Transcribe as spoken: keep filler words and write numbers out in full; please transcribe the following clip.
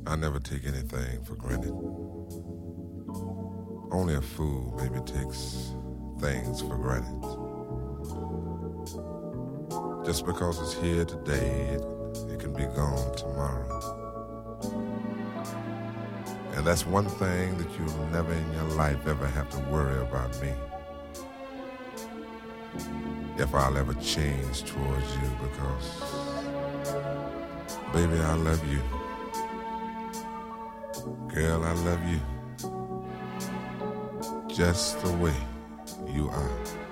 I never take anything for granted. Only a fool maybe takes things for granted. Just because it's here today, it, it can be gone tomorrow. And that's one thing that you'll never in your life ever have to worry about me. If I'll ever change towards you, because, baby, I love you. Girl, I love you. Just the way you are.